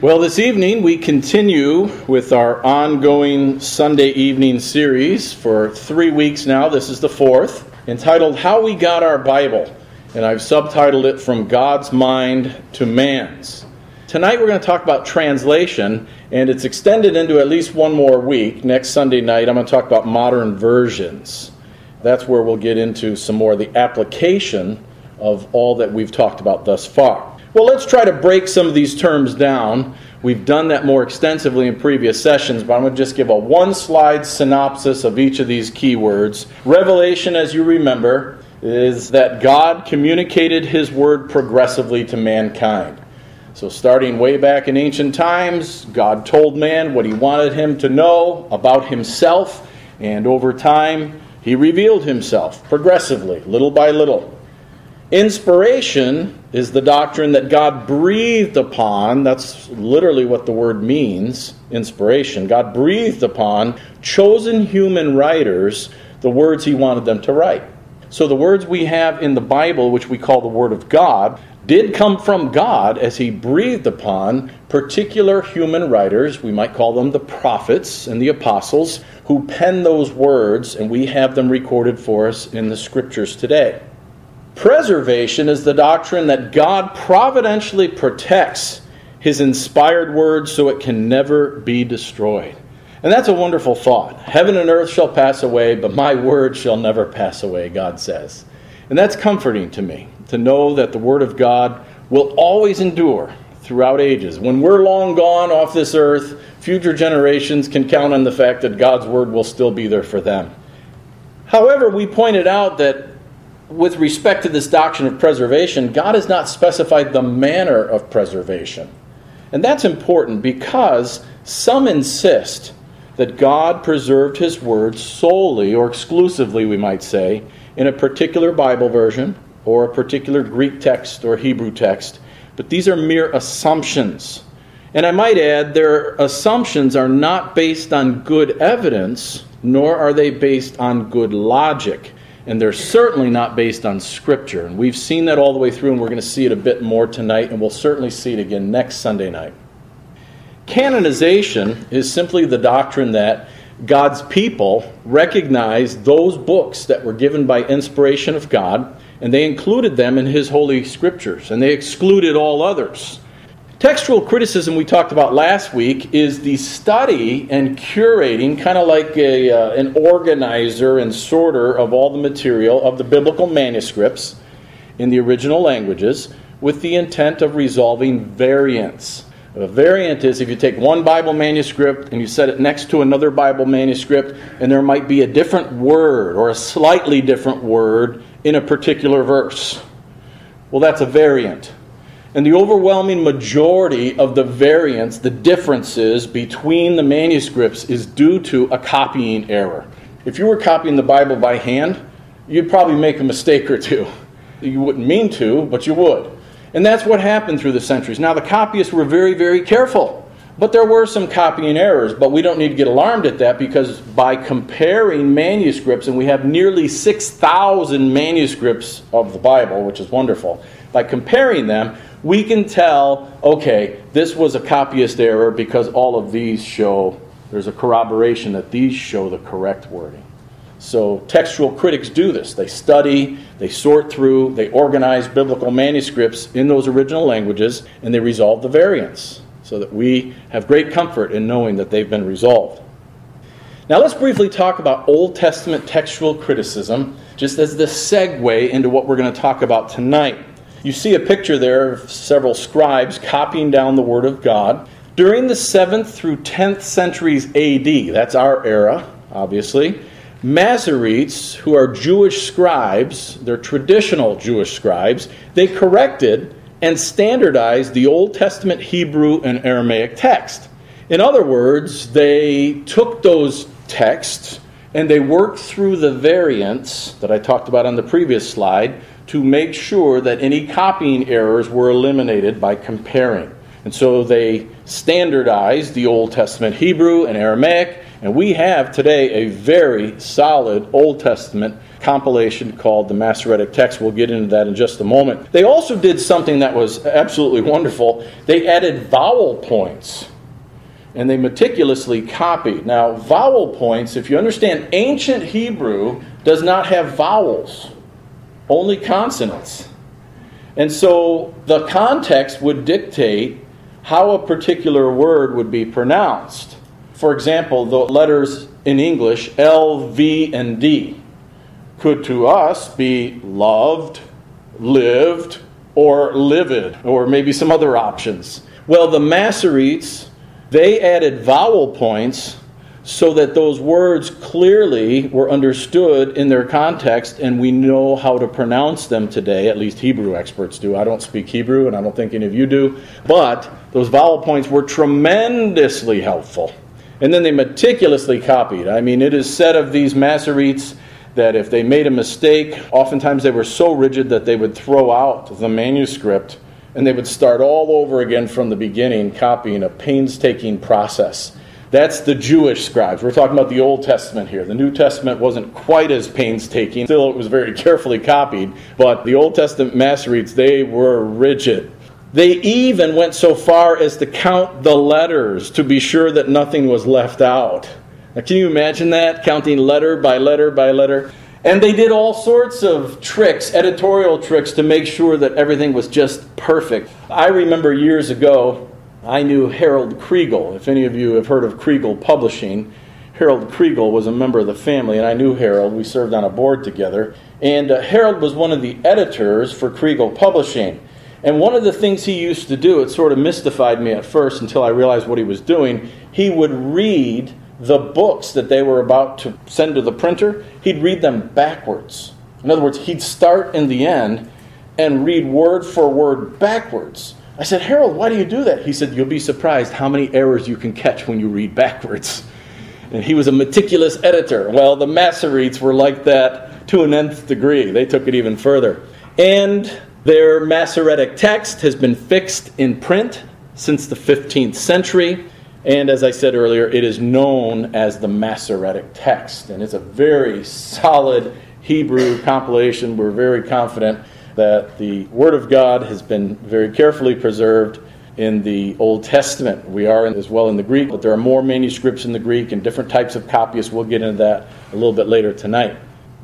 Well, this evening we continue with our ongoing Sunday evening series for 3 weeks now. This is the fourth, entitled How We Got Our Bible. And I've subtitled it From God's Mind to Man's. Tonight we're going to talk about translation, and it's extended into at least one more week. Next Sunday night I'm going to talk about modern versions. That's where we'll get into some more of the application of all that we've talked about thus far. Well, let's try to break some of these terms down. We've done that more extensively in previous sessions, but I'm going to just give a one-slide synopsis of each of these key words. Revelation, as you remember, is that God communicated His Word progressively to mankind. So starting way back in ancient times, God told man what He wanted him to know about Himself, and over time, He revealed Himself progressively, little by little. Inspiration is the doctrine that God breathed upon. That's literally what the word means, inspiration. God breathed upon chosen human writers the words He wanted them to write. So the words we have in the Bible, which we call the Word of God, did come from God as He breathed upon particular human writers. We might call them the prophets and the apostles who penned those words, and we have them recorded for us in the Scriptures today. Preservation is the doctrine that God providentially protects His inspired word so it can never be destroyed. And that's a wonderful thought. Heaven and earth shall pass away, but my word shall never pass away, God says. And that's comforting to me, to know that the Word of God will always endure throughout ages. When we're long gone off this earth, future generations can count on the fact that God's Word will still be there for them. However, we pointed out that with respect to this doctrine of preservation, God has not specified the manner of preservation. And that's important because some insist that God preserved His Word solely or exclusively, we might say, in a particular Bible version or a particular Greek text or Hebrew text. But these are mere assumptions. And I might add, their assumptions are not based on good evidence, nor are they based on good logic. And they're certainly not based on Scripture. And we've seen that all the way through, and we're going to see it a bit more tonight, and we'll certainly see it again next Sunday night. Canonization is simply the doctrine that God's people recognized those books that were given by inspiration of God, and they included them in His Holy Scriptures, and they excluded all others. Textual criticism we talked about last week is the study and curating, kind of like an organizer and sorter of all the material of the biblical manuscripts in the original languages with the intent of resolving variants. A variant is if you take one Bible manuscript and you set it next to another Bible manuscript and there might be a different word or a slightly different word in a particular verse. Well, that's a variant. And the overwhelming majority of the variants, the differences between the manuscripts is due to a copying error. If you were copying the Bible by hand, you'd probably make a mistake or two. You wouldn't mean to, but you would. And that's what happened through the centuries. Now, the copyists were very, very careful. But there were some copying errors. But we don't need to get alarmed at that because by comparing manuscripts, and we have nearly 6,000 manuscripts of the Bible, which is wonderful. By comparing them, we can tell, okay, this was a copyist error because all of these show, there's a corroboration that these show the correct wording. So textual critics do this. They study, they sort through, they organize biblical manuscripts in those original languages, and they resolve the variants so that we have great comfort in knowing that they've been resolved. Now let's briefly talk about Old Testament textual criticism, just as the segue into what we're going to talk about tonight. You see a picture there of several scribes copying down the Word of God. During the 7th through 10th centuries AD, that's our era, obviously, Masoretes, who are Jewish scribes, they're traditional Jewish scribes, they corrected and standardized the Old Testament Hebrew and Aramaic text. In other words, they took those texts and they worked through the variants that I talked about on the previous slide to make sure that any copying errors were eliminated by comparing. And so they standardized the Old Testament Hebrew and Aramaic, And we have today a very solid Old Testament compilation called the Masoretic Text. We'll get into that in just a moment. They also did something that was absolutely wonderful. They added vowel points, and they meticulously copied. Now, vowel points, if you understand, ancient Hebrew does not have vowels, only consonants. And so the context would dictate how a particular word would be pronounced. For example, the letters in English, L, V, and D, could to us be loved, lived, or livid, or maybe some other options. Well, the Masoretes, they added vowel points so that those words clearly were understood in their context, and we know how to pronounce them today. At least Hebrew experts do. I don't speak Hebrew, and I don't think any of you do. But those vowel points were tremendously helpful. And then they meticulously copied. I mean, it is said of these Masoretes that if they made a mistake, oftentimes they were so rigid that they would throw out the manuscript and they would start all over again from the beginning, copying a painstaking process. That's the Jewish scribes. We're talking about the Old Testament here. The New Testament wasn't quite as painstaking. Still, it was very carefully copied. But the Old Testament Masoretes, they were rigid. They even went so far as to count the letters to be sure that nothing was left out. Now, can you imagine that? Counting letter by letter by letter? And they did all sorts of tricks, editorial tricks, to make sure that everything was just perfect. I remember years ago, I knew Harold Kriegel. If any of you have heard of Kriegel Publishing, Harold Kriegel was a member of the family, and I knew Harold. We served on a board together. And Harold was one of the editors for Kriegel Publishing. And one of the things he used to do, it sort of mystified me at first until I realized what he was doing, he would read the books that they were about to send to the printer. He'd read them backwards. In other words, he'd start in the end and read word for word backwards. I said, Harold, why do you do that? He said, you'll be surprised how many errors you can catch when you read backwards. And he was a meticulous editor. Well, the Masoretes were like that to an nth degree. They took it even further. And their Masoretic text has been fixed in print since the 15th century. And as I said earlier, it is known as the Masoretic text. And it's a very solid Hebrew compilation. We're very confident that the Word of God has been very carefully preserved in the Old Testament. We are as well in the Greek, but there are more manuscripts in the Greek and different types of copyists. We'll get into that a little bit later tonight.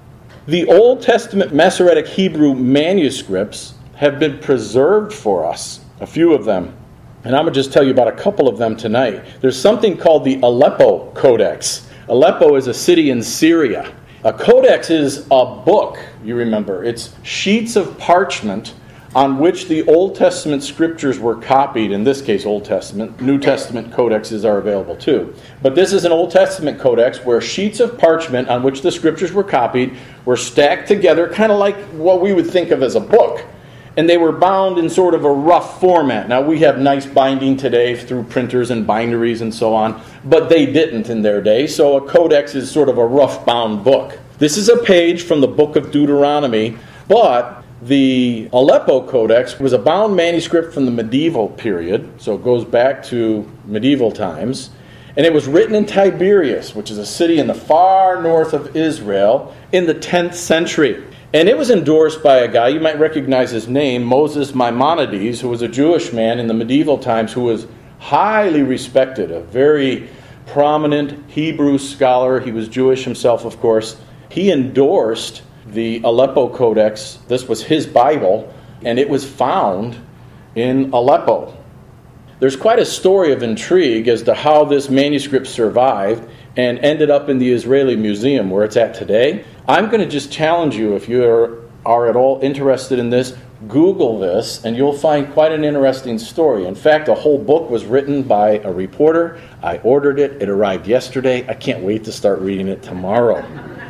The Old Testament Masoretic Hebrew manuscripts have been preserved for us, a few of them. And I'm going to just tell you about a couple of them tonight. There's something called the Aleppo Codex. Aleppo is a city in Syria. A codex is a book, you remember. It's sheets of parchment on which the Old Testament scriptures were copied. In this case, Old Testament. New Testament codexes are available too. But this is an Old Testament codex where sheets of parchment on which the scriptures were copied were stacked together, kind of like what we would think of as a book. And they were bound in sort of a rough format. Now, we have nice binding today through printers and binderies and so on, but they didn't in their day, so a codex is sort of a rough-bound book. This is a page from the book of Deuteronomy, but the Aleppo Codex was a bound manuscript from the medieval period, so it goes back to medieval times, and it was written in Tiberias, which is a city in the far north of Israel, in the 10th century. And it was endorsed by a guy, you might recognize his name, Moses Maimonides, who was a Jewish man in the medieval times who was highly respected, a very prominent Hebrew scholar. He was Jewish himself, of course. He endorsed the Aleppo Codex. This was his Bible, and it was found in Aleppo. There's quite a story of intrigue as to how this manuscript survived and ended up in the Israeli Museum where it's at today. I'm going to just challenge you, if you are at all interested in this, Google this, and you'll find quite an interesting story. In fact, a whole book was written by a reporter. I ordered it. It arrived yesterday. I can't wait to start reading it tomorrow.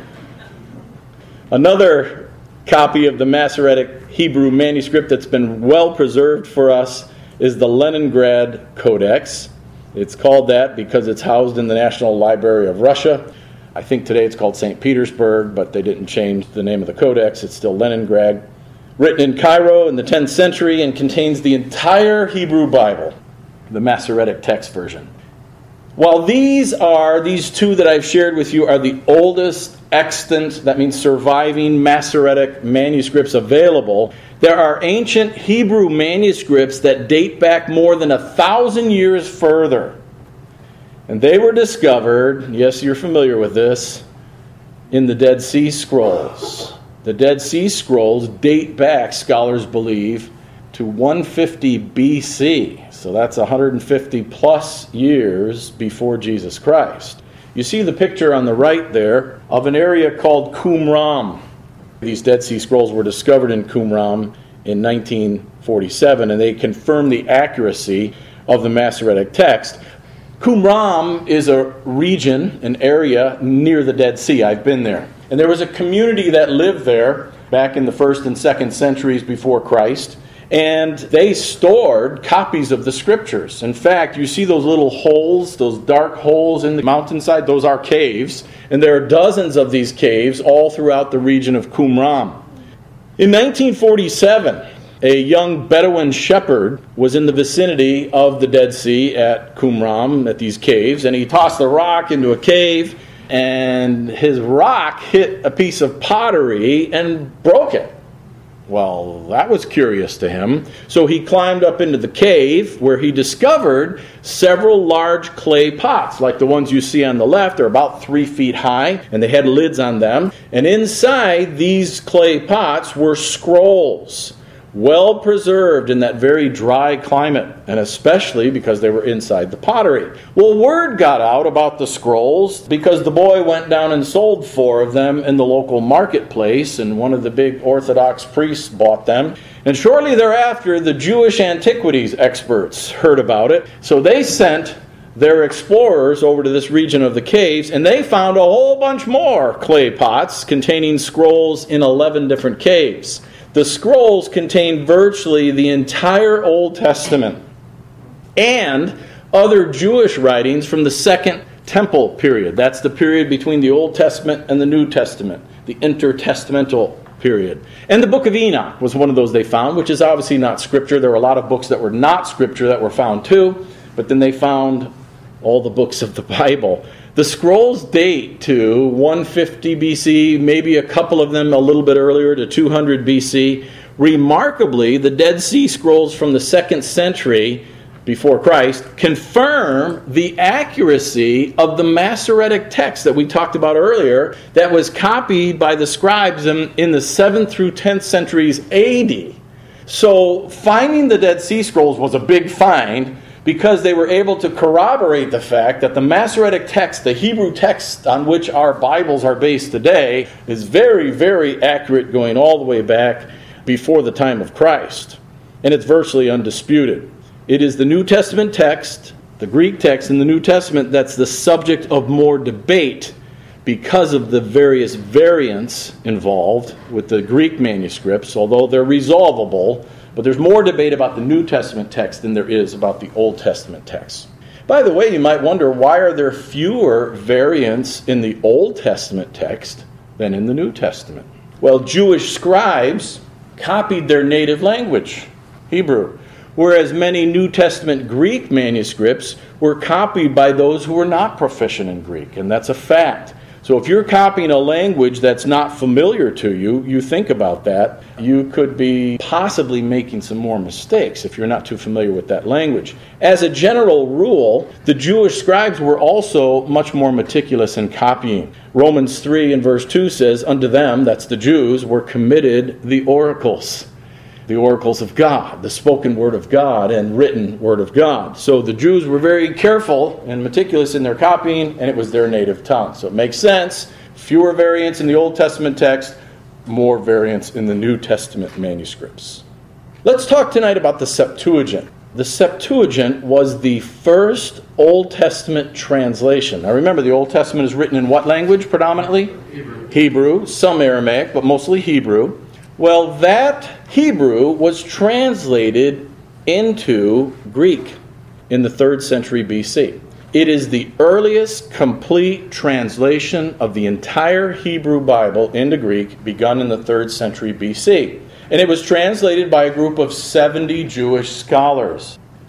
Another copy of the Masoretic Hebrew manuscript that's been well preserved for us is the Leningrad Codex. It's called that because it's housed in the National Library of Russia. I think today it's called St. Petersburg, but they didn't change the name of the codex. It's still Leningrad. Written in Cairo in the 10th century and contains the entire Hebrew Bible, the Masoretic text version. While these two that I've shared with you are the oldest extant, that means surviving Masoretic manuscripts available, there are ancient Hebrew manuscripts that date back more than 1,000 years further. And they were discovered, yes, you're familiar with this, in the Dead Sea Scrolls. The Dead Sea Scrolls date back, scholars believe, to 150 BC. So that's 150 plus years before Jesus Christ. You see the picture on the right there of an area called Qumran. These Dead Sea Scrolls were discovered in Qumran in 1947, and they confirm the accuracy of the Masoretic text. Qumran is a region, an area near the Dead Sea. I've been there. And there was a community that lived there back in the 1st and 2nd centuries before Christ, and they stored copies of the Scriptures. In fact, you see those little holes, those dark holes in the mountainside, those are caves, and there are dozens of these caves all throughout the region of Qumran. In 1947, a young Bedouin shepherd was in the vicinity of the Dead Sea at Qumran, at these caves, and he tossed a rock into a cave, and his rock hit a piece of pottery and broke it. Well, that was curious to him. So he climbed up into the cave where he discovered several large clay pots, like the ones you see on the left. They're about 3 feet high, and they had lids on them. And inside these clay pots were scrolls, well preserved in that very dry climate, and especially because they were inside the pottery. Well, word got out about the scrolls because the boy went down and sold 4 of them in the local marketplace, and one of the big Orthodox priests bought them. And shortly thereafter, the Jewish antiquities experts heard about it, so they sent their explorers over to this region of the caves, and they found a whole bunch more clay pots containing scrolls in 11 different caves. The scrolls contain virtually the entire Old Testament and other Jewish writings from the Second Temple period. That's the period between the Old Testament and the New Testament, the intertestamental period. And the Book of Enoch was one of those they found, which is obviously not Scripture. There were a lot of books that were not Scripture that were found too, but then they found all the books of the Bible. The scrolls date to 150 BC, maybe a couple of them a little bit earlier to 200 BC. Remarkably, the Dead Sea Scrolls from the 2nd century before Christ confirm the accuracy of the Masoretic text that we talked about earlier that was copied by the scribes in the 7th through 10th centuries AD. So finding the Dead Sea Scrolls was a big find, because they were able to corroborate the fact that the Masoretic text, the Hebrew text on which our Bibles are based today, is very, very accurate going all the way back before the time of Christ. And it's virtually undisputed. It is the New Testament text, the Greek text in the New Testament, that's the subject of more debate because of the various variants involved with the Greek manuscripts, although they're resolvable. But there's more debate about the New Testament text than there is about the Old Testament text. By the way, you might wonder, why are there fewer variants in the Old Testament text than in the New Testament? Well, Jewish scribes copied their native language, Hebrew, whereas many New Testament Greek manuscripts were copied by those who were not proficient in Greek, and that's a fact. So if you're copying a language that's not familiar to you, you think about that, you could be possibly making some more mistakes if you're not too familiar with that language. As a general rule, the Jewish scribes were also much more meticulous in copying. Romans 3 and verse 2 says, "Unto them," that's the Jews, "were committed the oracles of God," the spoken word of God and written word of God. So the Jews were very careful and meticulous in their copying, and it was their native tongue. So it makes sense. Fewer variants in the Old Testament text, more variants in the New Testament manuscripts. Let's talk tonight about the Septuagint. The Septuagint was the first Old Testament translation. Now remember, the Old Testament is written in what language predominantly? Hebrew, some Aramaic, but mostly Hebrew. Well, that Hebrew was translated into Greek in the 3rd century BC. It is the earliest complete translation of the entire Hebrew Bible into Greek, begun in the 3rd century BC. And it was translated by a group of 70 Jewish scholars.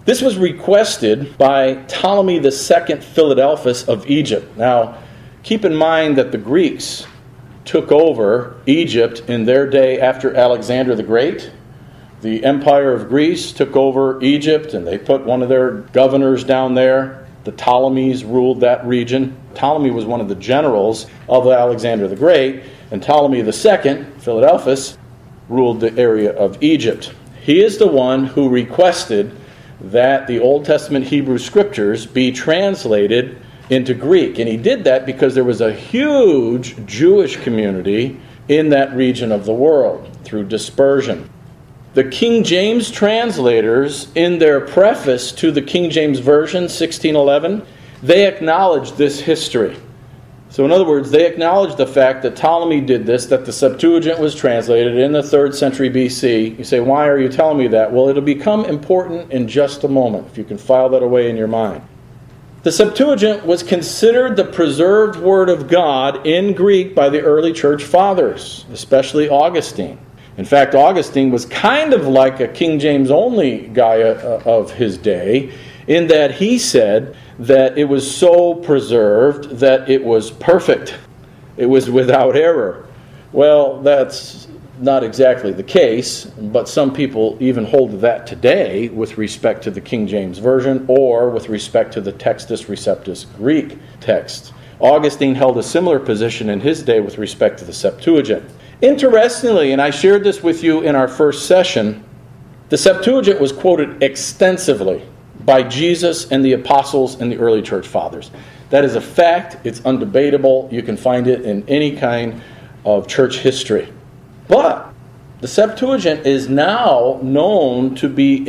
This was requested by Ptolemy II Philadelphus of Egypt. Now, keep in mind that the Greeks took over Egypt in their day after Alexander the Great. The Empire of Greece took over Egypt, and they put one of their governors down there. The Ptolemies ruled that region. Ptolemy was one of the generals of Alexander the Great, and Ptolemy II, Philadelphus, ruled the area of Egypt. He is the one who requested that the Old Testament Hebrew Scriptures be translated into Greek. And he did that because there was a huge Jewish community in that region of the world through dispersion. The King James translators, in their preface to the King James Version, 1611, they acknowledge this history. So in other words, they acknowledge the fact that Ptolemy did this, that the Septuagint was translated in the 3rd century BC. You say, why are you telling me that? Well, it'll become important in just a moment, if you can file that away in your mind. The Septuagint was considered the preserved Word of God in Greek by the early church fathers, especially Augustine. In fact, Augustine was kind of like a King James only guy of his day, in that he said that it was so preserved that it was perfect. It was without error. Well, that's not exactly the case, but some people even hold to that today with respect to the King James Version or with respect to the Textus Receptus Greek text. Augustine held a similar position in his day with respect to the Septuagint. Interestingly, and I shared this with you in our first session, the Septuagint was quoted extensively by Jesus and the apostles and the early church fathers. That is a fact. It's undebatable. You can find it in any kind of church history. But the Septuagint is now known to be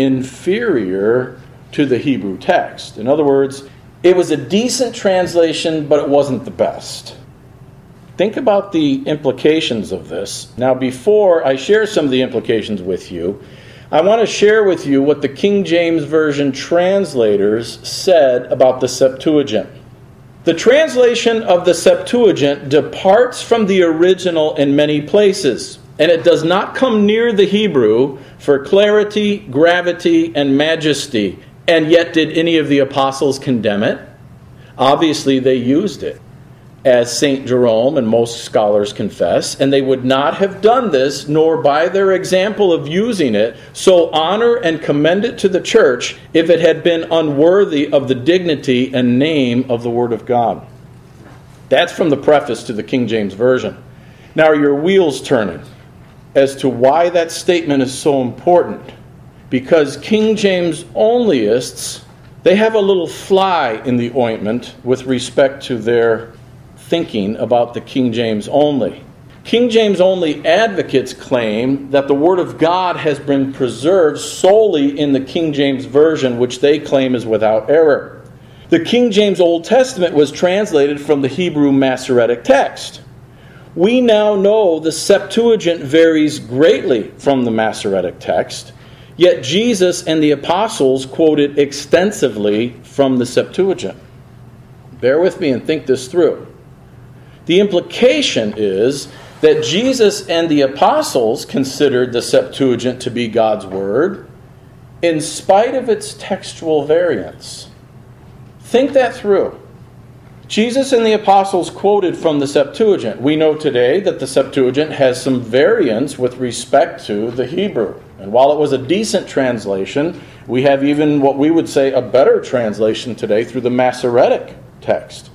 inferior to the Hebrew text. In other words, it was a decent translation, but it wasn't the best. Think about the implications of this. Now, before I share some of the implications with you, I want to share with you what the King James Version translators said about the Septuagint. The translation of the Septuagint departs from the original in many places, and it does not come near the Hebrew for clarity, gravity, and majesty. And yet, did any of the apostles condemn it? Obviously, they used it, as St. Jerome and most scholars confess, and they would not have done this, nor by their example of using it, so honor and commend it to the church if it had been unworthy of the dignity and name of the Word of God. That's from the preface to the King James Version. Now, are your wheels turning as to why that statement is so important? Because King James onlyists, they have a little fly in the ointment with respect to their thinking about the King James only. King James only advocates claim that the Word of God has been preserved solely in the King James Version, which they claim is without error. The King James Old Testament was translated from the Hebrew Masoretic text. We now know the Septuagint varies greatly from the Masoretic text, yet Jesus and the apostles quoted extensively from the Septuagint. Bear with me and think this through. The implication is that Jesus and the apostles considered the Septuagint to be God's Word in spite of its textual variance. Think that through. Jesus and the apostles quoted from the Septuagint. We know today that the Septuagint has some variance with respect to the Hebrew. And while it was a decent translation, we have even what we would say a better translation today through the Masoretic text.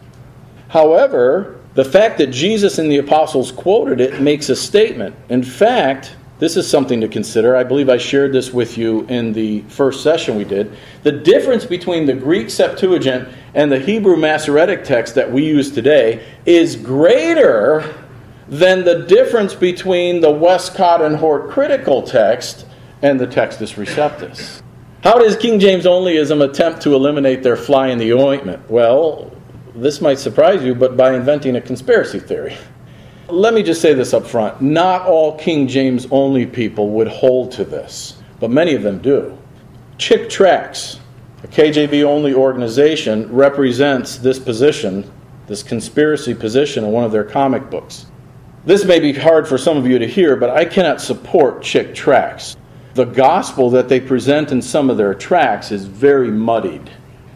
However, the fact that Jesus and the apostles quoted it makes a statement. In fact, this is something to consider. I believe I shared this with you in the first session we did. The difference between the Greek Septuagint and the Hebrew Masoretic text that we use today is greater than the difference between the Westcott and Hort critical text and the Textus Receptus. How does King James onlyism attempt to eliminate their fly in the ointment? Well, this might surprise you, but by inventing a conspiracy theory. Let me just say this up front. Not all King James only people would hold to this, but many of them do. Chick Tracts, a KJV only organization, represents this position, this conspiracy position, in one of their comic books. This may be hard for some of you to hear, but I cannot support Chick Tracts. the gospel that they present in some of their tracts is very muddied.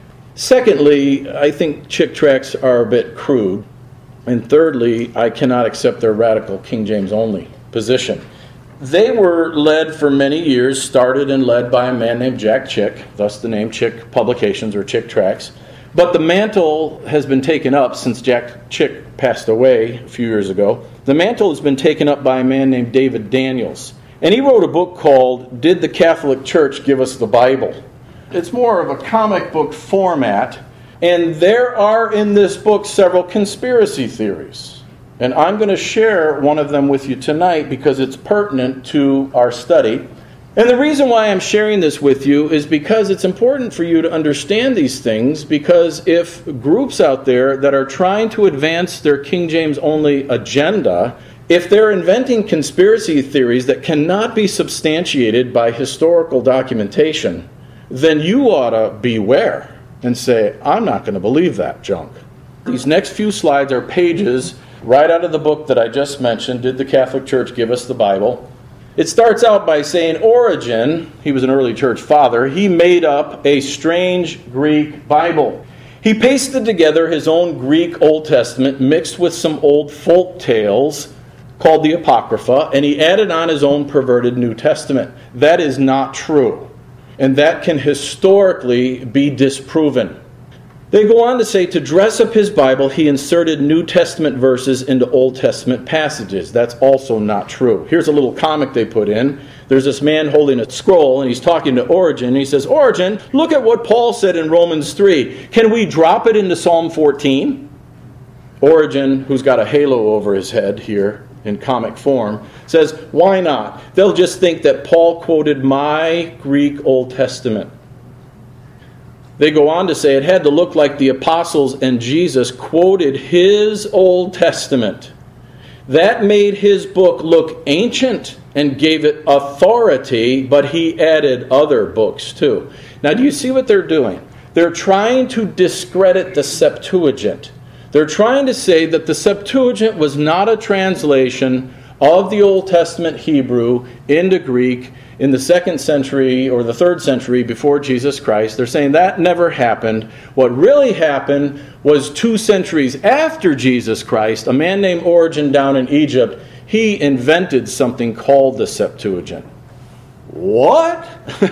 Secondly, I think Chick tracts are a bit crude. And thirdly, I cannot accept their radical King James only position. They were led for many years, started and led by a man named Jack Chick, thus the name Chick Publications or Chick Tracts. But the mantle has been taken up since Jack Chick passed away a few years ago. The mantle has been taken up by a man named David Daniels. And he wrote a book called Did the Catholic Church Give Us the Bible? It's more of a comic book format. And there are in this book several conspiracy theories. And I'm going to share one of them with you tonight because it's pertinent to our study. And the reason why I'm sharing this with you is because it's important for you to understand these things, because if groups out there that are trying to advance their King James only agenda, if they're inventing conspiracy theories that cannot be substantiated by historical documentation, then you ought to beware and say, I'm not going to believe that junk. These next few slides are pages right out of the book that I just mentioned, Did the Catholic Church Give Us the Bible? It starts out by saying Origen, he was an early church father, he made up a strange Greek Bible. He pasted together his own Greek Old Testament mixed with some old folk tales called the Apocrypha, and he added on his own perverted New Testament. That is not true. And that can historically be disproven. They go on to say, to dress up his Bible, he inserted New Testament verses into Old Testament passages. That's also not true. Here's a little comic they put in. There's this man holding a scroll, and he's talking to Origen. And he says, Origen, look at what Paul said in Romans 3. Can we drop it into Psalm 14? Origen, who's got a halo over his head here in comic form, says, why not? They'll just think that Paul quoted my Greek Old Testament. They go on to say it had to look like the apostles and Jesus quoted his Old Testament. That made his book look ancient and gave it authority, but he added other books too. Now, do you see what they're doing? They're trying to discredit the Septuagint. They're trying to say that the Septuagint was not a translation of the Old Testament Hebrew into Greek in the 2nd century or the 3rd century before Jesus Christ. They're saying that never happened. What really happened was 2 centuries after Jesus Christ, a man named Origen down in Egypt, he invented something called the Septuagint. What?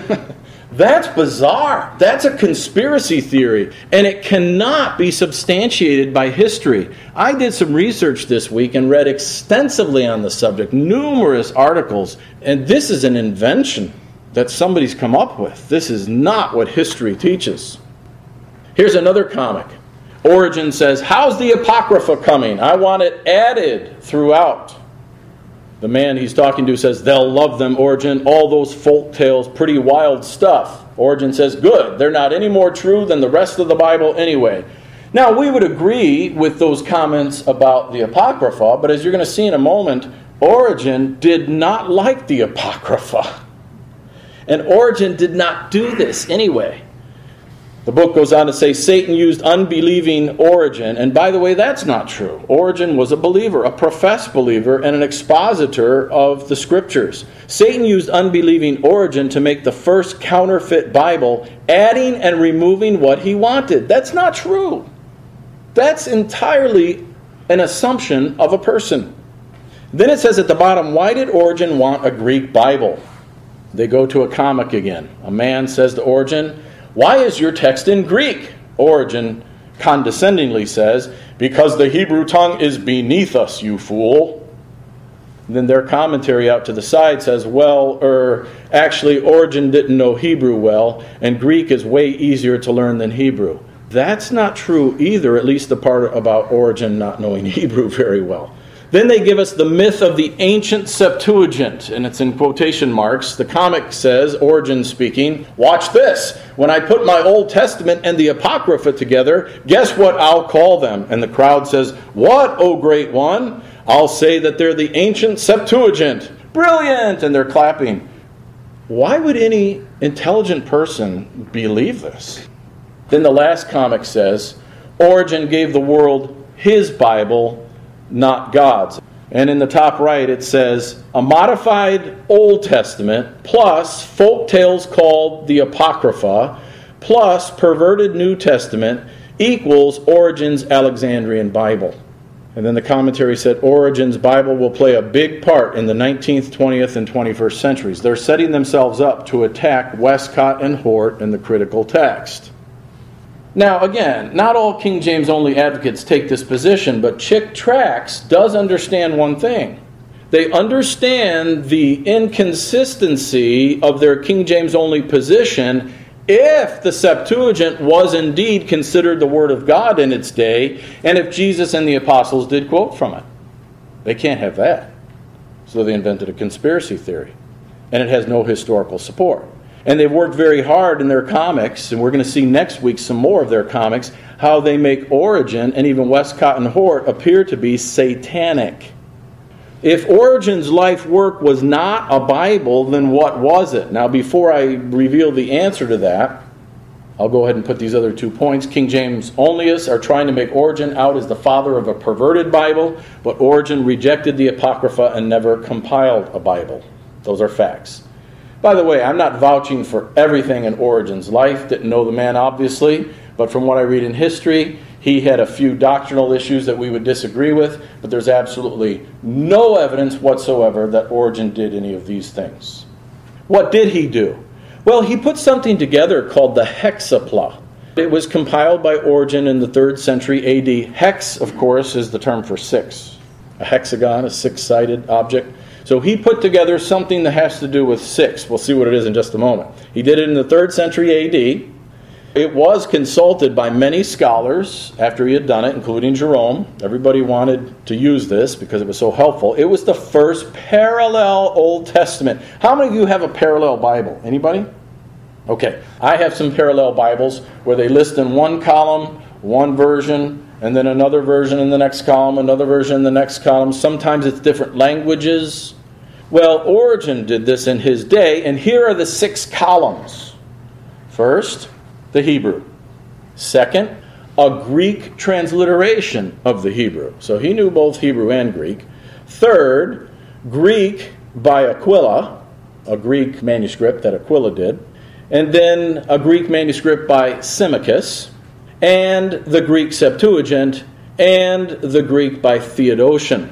That's bizarre. That's a conspiracy theory, and it cannot be substantiated by history. I did some research this week and read extensively on the subject, numerous articles, and this is an invention that somebody's come up with. This is not what history teaches. Here's another comic. Origen says, how's the Apocrypha coming? I want it added throughout. The man he's talking to says, they'll love them, Origen. All those folk tales, pretty wild stuff. Origen says, good. They're not any more true than the rest of the Bible anyway. Now, we would agree with those comments about the Apocrypha, but as you're going to see in a moment, Origen did not like the Apocrypha. And Origen did not do this anyway. The book goes on to say Satan used unbelieving Origen. And by the way, that's not true. Origen was a believer, a professed believer, and an expositor of the Scriptures. Satan used unbelieving Origen to make the first counterfeit Bible, adding and removing what he wanted. That's not true. That's entirely an assumption of a person. Then it says at the bottom, why did Origen want a Greek Bible? They go to a comic again. A man says to Origen, why is your text in Greek? Origen condescendingly says, because the Hebrew tongue is beneath us, you fool. Then their commentary out to the side says, actually Origen didn't know Hebrew well, and Greek is way easier to learn than Hebrew. That's not true either, at least the part about Origen not knowing Hebrew very well. Then they give us the myth of the ancient Septuagint, and it's in quotation marks. The comic says, Origen speaking, watch this. When I put my Old Testament and the Apocrypha together, guess what I'll call them? And the crowd says, what, O great one? I'll say that they're the ancient Septuagint. Brilliant! And they're clapping. Why would any intelligent person believe this? Then the last comic says, Origen gave the world his Bible, not God's. And in the top right it says, a modified Old Testament plus folk tales called the Apocrypha plus perverted New Testament equals Origen's Alexandrian Bible. And then the commentary said Origen's Bible will play a big part in the 19th, 20th, and 21st centuries. They're setting themselves up to attack Westcott and Hort in the critical text. Now, again, not all King James only advocates take this position, but Chick Tracts does understand one thing. They understand the inconsistency of their King James only position if the Septuagint was indeed considered the Word of God in its day, and if Jesus and the apostles did quote from it. They can't have that. So they invented a conspiracy theory. And it has no historical support. And they've worked very hard in their comics, and we're going to see next week some more of their comics, how they make Origen and even Westcott and Hort appear to be satanic. If Origen's life work was not a Bible, then what was it? Now, before I reveal the answer to that, I'll go ahead and put these other 2 points. King James onlyists are trying to make Origen out as the father of a perverted Bible, but Origen rejected the Apocrypha and never compiled a Bible. Those are facts. By the way, I'm not vouching for everything in Origen's life. Didn't know the man, obviously, but from what I read in history, he had a few doctrinal issues that we would disagree with, but there's absolutely no evidence whatsoever that Origen did any of these things. What did he do? Well, he put something together called the Hexapla. It was compiled by Origen in the 3rd century AD. Hex, of course, is the term for six. A hexagon, a six-sided object. So he put together something that has to do with six. We'll see what it is in just a moment. He did it in the 3rd century AD. It was consulted by many scholars after he had done it, including Jerome. Everybody wanted to use this because it was so helpful. It was the first parallel Old Testament. How many of you have a parallel Bible? Anybody? Okay. I have some parallel Bibles where they list in one column, one version, and then another version in the next column, another version in the next column. Sometimes it's different languages. Well, Origen did this in his day, and here are the 6 columns. First, the Hebrew. Second, a Greek transliteration of the Hebrew. So he knew both Hebrew and Greek. Third, Greek by Aquila, a Greek manuscript that Aquila did. And then a Greek manuscript by Symmachus, and the Greek Septuagint, and the Greek by Theodotion.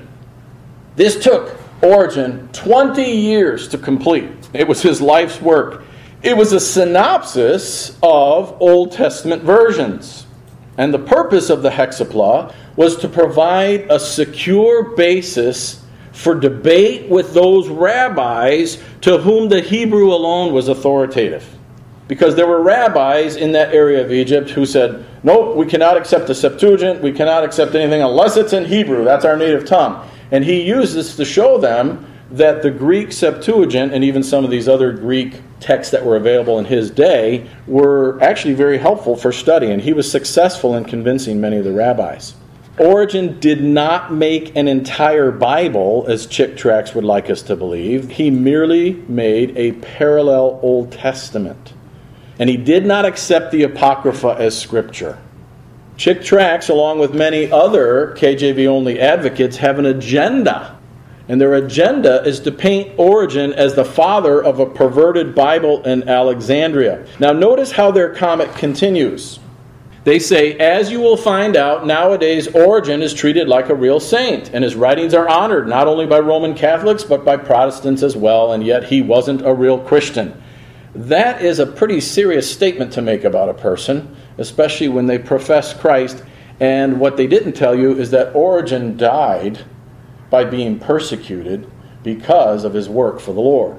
This took Origen 20 years to complete. It was his life's work. It was a synopsis of Old Testament versions. And the purpose of the Hexapla was to provide a secure basis for debate with those rabbis to whom the Hebrew alone was authoritative. Because there were rabbis in that area of Egypt who said, nope, we cannot accept the Septuagint, we cannot accept anything unless it's in Hebrew, that's our native tongue. And he used this to show them that the Greek Septuagint and even some of these other Greek texts that were available in his day were actually very helpful for study, and he was successful in convincing many of the rabbis. Origen did not make an entire Bible, as Chick Tracts would like us to believe. He merely made a parallel Old Testament. And he did not accept the Apocrypha as Scripture. Chick Tracts, along with many other KJV-only advocates, have an agenda. And their agenda is to paint Origen as the father of a perverted Bible in Alexandria. Now notice how their comment continues. They say, as you will find out, nowadays Origen is treated like a real saint, and his writings are honored not only by Roman Catholics, but by Protestants as well, and yet he wasn't a real Christian. That is a pretty serious statement to make about a person, especially when they profess Christ. And what they didn't tell you is that Origen died by being persecuted because of his work for the Lord.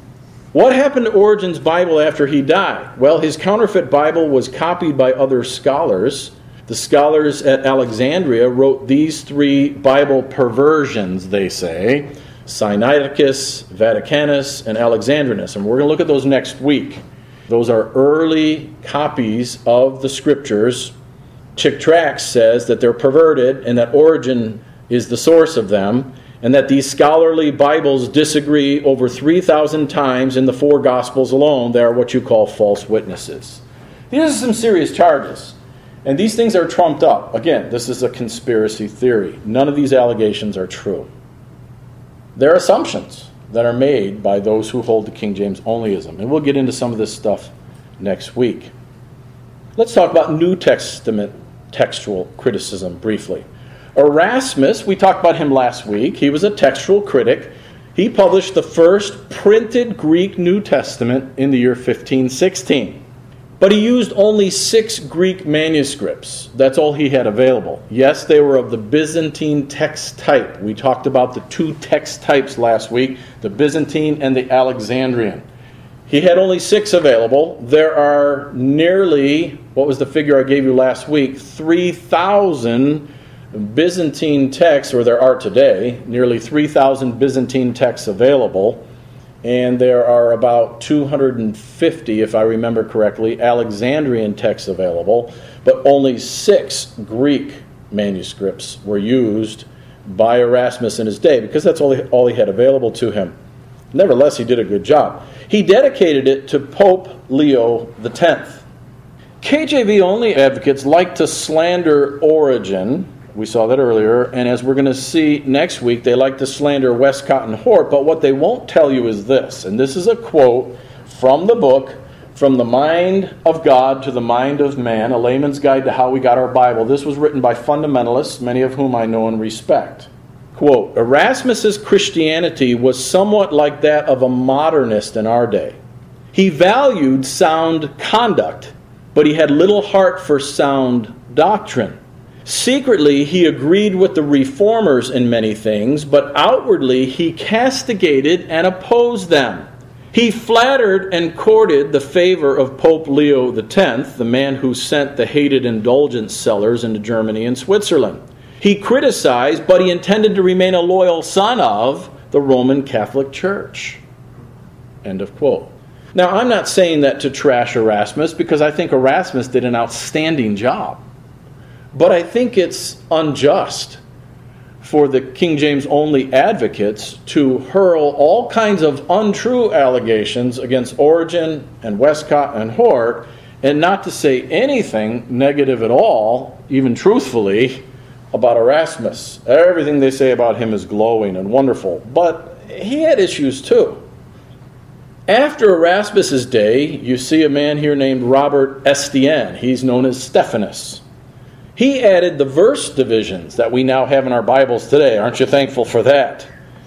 What happened to Origen's Bible after he died? Well, his counterfeit Bible was copied by other scholars. The scholars at Alexandria wrote these 3 Bible perversions, they say: Sinaiticus, Vaticanus, and Alexandrinus. And we're going to look at those next week. Those are early copies of the Scriptures. Chick Tracts says that they're perverted and that Origen is the source of them, and that these scholarly Bibles disagree over 3,000 times in the 4 Gospels alone. They are what you call false witnesses. These are some serious charges. And these things are trumped up. Again, this is a conspiracy theory. None of these allegations are true. They're assumptions that are made by those who hold to King James onlyism. And we'll get into some of this stuff next week. Let's talk about New Testament textual criticism briefly. Erasmus, we talked about him last week. He was a textual critic. He published the first printed Greek New Testament in the year 1516. But he used only 6 Greek manuscripts. That's all he had available. Yes, they were of the Byzantine text type. We talked about the 2 text types last week, the Byzantine and the Alexandrian. He had only 6 available. There are nearly, what was the figure I gave you last week, 3,000 Byzantine texts, or there are today, nearly 3,000 Byzantine texts available. And there are about 250, if I remember correctly, Alexandrian texts available, but only 6 Greek manuscripts were used by Erasmus in his day, because that's all he had available to him. Nevertheless, he did a good job. He dedicated it to Pope Leo X. KJV-only advocates like to slander Origen. We saw that earlier, and as we're going to see next week, they like to slander Westcott and Hort, but what they won't tell you is this, and this is a quote from the book, From the Mind of God to the Mind of Man, A Layman's Guide to How We Got Our Bible. This was written by fundamentalists, many of whom I know and respect. Quote, Erasmus's Christianity was somewhat like that of a modernist in our day. He valued sound conduct, but he had little heart for sound doctrine. Secretly, he agreed with the reformers in many things, but outwardly he castigated and opposed them. He flattered and courted the favor of Pope Leo X, the man who sent the hated indulgence sellers into Germany and Switzerland. He criticized, but he intended to remain a loyal son of the Roman Catholic Church. End of quote. Now, I'm not saying that to trash Erasmus, because I think Erasmus did an outstanding job. But I think it's unjust for the King James only advocates to hurl all kinds of untrue allegations against Origen and Westcott and Hort, and not to say anything negative at all, even truthfully, about Erasmus. Everything they say about him is glowing and wonderful, but he had issues too. After Erasmus's day, you see a man here named Robert Estienne. He's known as Stephanus. He added the verse divisions that we now have in our Bibles today. Aren't you thankful for that?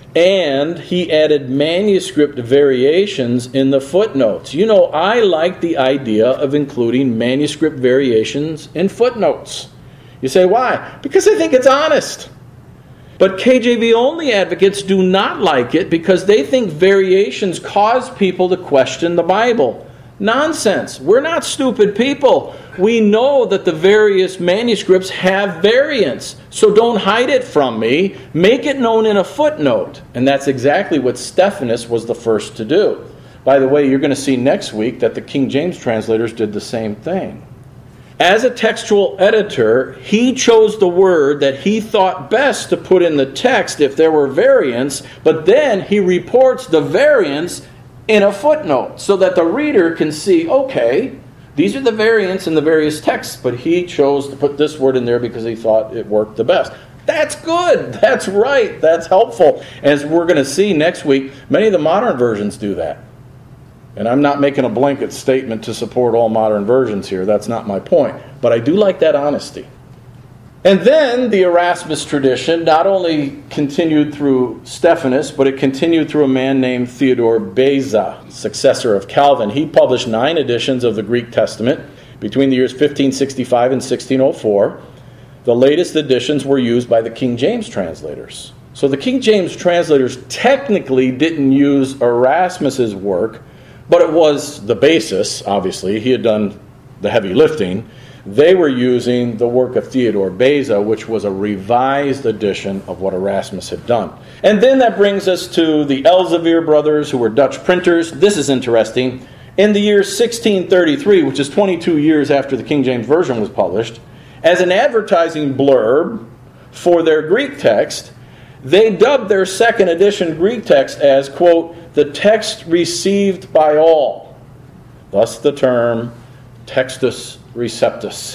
And he added manuscript variations in the footnotes. You know, I like the idea of including manuscript variations in footnotes. You say, why? Because I think it's honest. But KJV-only advocates do not like it because they think variations cause people to question the Bible. Nonsense. We're not stupid people. We know that the various manuscripts have variants. So don't hide it from me. Make it known in a footnote. And that's exactly what Stephanus was the first to do. By the way, you're going to see next week that the King James translators did the same thing. As a textual editor, he chose the word that he thought best to put in the text if there were variants, but then he reports the variants in a footnote so that the reader can see, okay, these are the variants in the various texts, but he chose to put this word in there because he thought it worked the best. That's good. That's right. That's helpful. As we're going to see next week, many of the modern versions do that. And I'm not making a blanket statement to support all modern versions here. That's not my point. But I do like that honesty. And then the Erasmus tradition not only continued through Stephanus, but it continued through a man named Theodore Beza, successor of Calvin. He published 9 editions of the Greek Testament between the years 1565 and 1604. The latest editions were used by the King James translators. So the King James translators technically didn't use Erasmus's work, but it was the basis, obviously. He had done the heavy lifting. They were using the work of Theodore Beza, which was a revised edition of what Erasmus had done. And then that brings us to the Elsevier brothers, who were Dutch printers. This is interesting. In the year 1633, which is 22 years after the King James Version was published, as an advertising blurb for their Greek text, they dubbed their second edition Greek text as, quote, the text received by all. Thus the term Textus Receptus.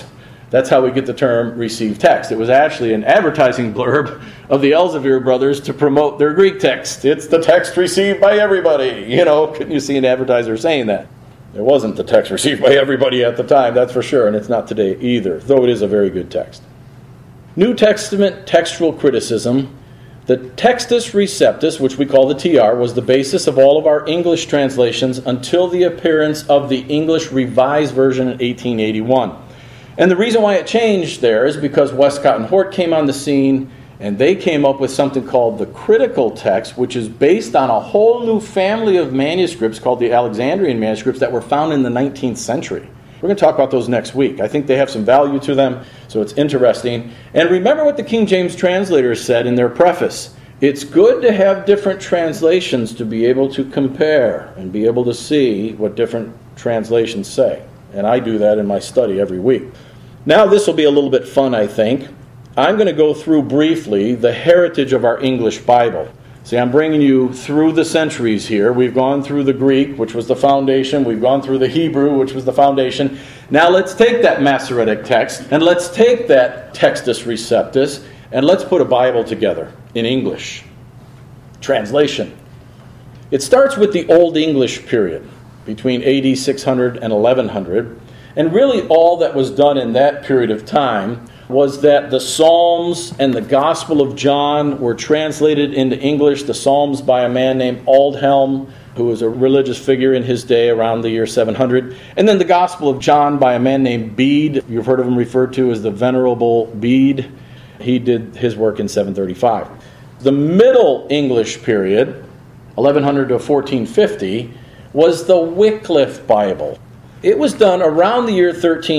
That's how we get the term received text. It was actually an advertising blurb of the Elsevier brothers to promote their Greek text. It's the text received by everybody. Couldn't you see an advertiser saying that? It wasn't the text received by everybody at the time, that's for sure, and it's not today either, though it is a very good text. New Testament textual criticism. The Textus Receptus, which we call the TR, was the basis of all of our English translations until the appearance of the English Revised Version in 1881. And the reason why it changed there is because Westcott and Hort came on the scene, and they came up with something called the critical text, which is based on a whole new family of manuscripts called the Alexandrian manuscripts that were found in the 19th century. We're going to talk about those next week. I think they have some value to them, so it's interesting. And remember what the King James translators said in their preface. It's good to have different translations to be able to compare and be able to see what different translations say. And I do that in my study every week. Now this will be a little bit fun, I think. I'm going to go through briefly the heritage of our English Bible. See, I'm bringing you through the centuries here. We've gone through the Greek, which was the foundation. We've gone through the Hebrew, which was the foundation. Now let's take that Masoretic text, and let's take that Textus Receptus, and let's put a Bible together in English. Translation. It starts with the Old English period, between AD 600 and 1100. And really all that was done in that period of time was that the Psalms and the Gospel of John were translated into English. The Psalms by a man named Aldhelm, who was a religious figure in his day around the year 700. And then the Gospel of John by a man named Bede. You've heard of him referred to as the Venerable Bede. He did his work in 735. The Middle English period, 1100 to 1450, was the Wycliffe Bible. It was done around the year